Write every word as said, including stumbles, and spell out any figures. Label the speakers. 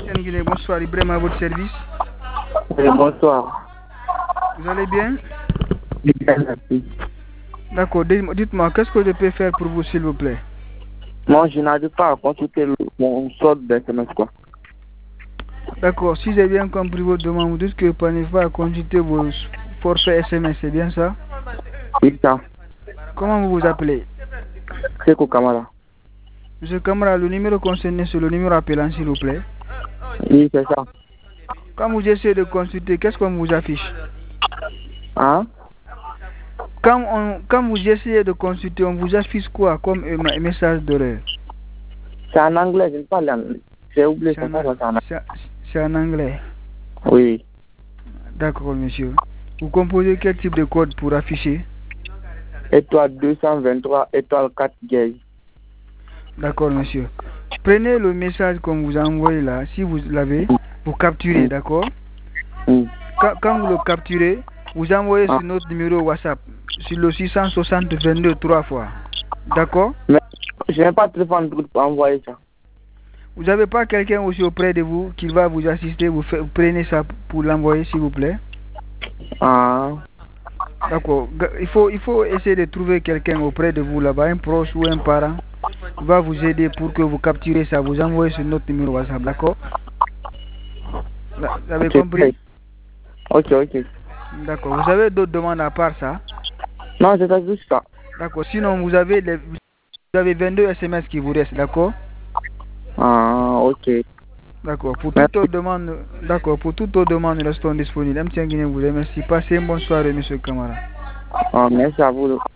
Speaker 1: Guinée, bonsoir, Ibrahim à votre service.
Speaker 2: Oui, bonsoir.
Speaker 1: Vous allez bien?
Speaker 2: Bien, merci.
Speaker 1: D'accord, dites-moi, qu'est-ce que je peux faire pour vous, s'il vous plaît?
Speaker 2: Moi, je n'arrive pas à consulter le- mon solde d'S M S, quoi.
Speaker 1: D'accord, si j'ai bien compris votre demande, vous dites que vous n'arrivez pas à consulter vos forfaits S M S, c'est bien ça?
Speaker 2: Oui, ça.
Speaker 1: Comment vous vous appelez?
Speaker 2: C'est quoi, Kamara?
Speaker 1: Monsieur Kamara, le numéro concerné, c'est le numéro appelant, s'il vous plaît.
Speaker 2: Oui, c'est ça.
Speaker 1: Quand vous essayez de consulter, qu'est-ce qu'on vous affiche?
Speaker 2: Hein?
Speaker 1: Quand, on, quand vous essayez de consulter, on vous affiche quoi comme un message d'erreur?
Speaker 2: C'est en anglais, je ne parle pas anglais. J'ai oublié
Speaker 1: C'est
Speaker 2: ça,
Speaker 1: en,
Speaker 2: ça, c'est en anglais.
Speaker 1: c'est- c'est en anglais.
Speaker 2: Oui.
Speaker 1: D'accord, monsieur. Vous composez quel type de code pour afficher?
Speaker 2: Étoile deux cent vingt-trois, étoile quatre, gay.
Speaker 1: D'accord, monsieur. Prenez le message qu'on vous a envoyé là, si vous l'avez, vous capturez, d'accord?
Speaker 2: Mm.
Speaker 1: Quand, quand vous le capturez, vous envoyez
Speaker 2: Ah.
Speaker 1: sur notre numéro WhatsApp, sur le six cent soixante vingt-deux trois fois. D'accord?
Speaker 2: Mais je n'ai pas de téléphone pour envoyer ça.
Speaker 1: Vous n'avez pas quelqu'un aussi auprès de vous qui va vous assister, vous, fait, vous prenez ça pour l'envoyer, s'il vous plaît?
Speaker 2: Ah.
Speaker 1: D'accord. Il faut, il faut essayer de trouver quelqu'un auprès de vous là-bas, un proche ou un parent, qui va vous aider pour que vous capturez ça, vous envoyez sur notre numéro WhatsApp, d'accord? Vous avez
Speaker 2: Ok.
Speaker 1: compris?
Speaker 2: Ok, ok.
Speaker 1: D'accord. Vous avez d'autres demandes à part ça?
Speaker 2: Non, c'est juste ça.
Speaker 1: D'accord. Sinon, vous avez, les, vous avez vingt-deux S M S qui vous restent, d'accord?
Speaker 2: Ah, ok.
Speaker 1: D'accord. Pour
Speaker 2: Merci.
Speaker 1: toute autre demande, d'accord. Pour toute autre demande, nous restons disponibles. M T N Guinée vous remercie. Passez une bonne soirée, monsieur Kamara.
Speaker 2: Ah, merci à vous.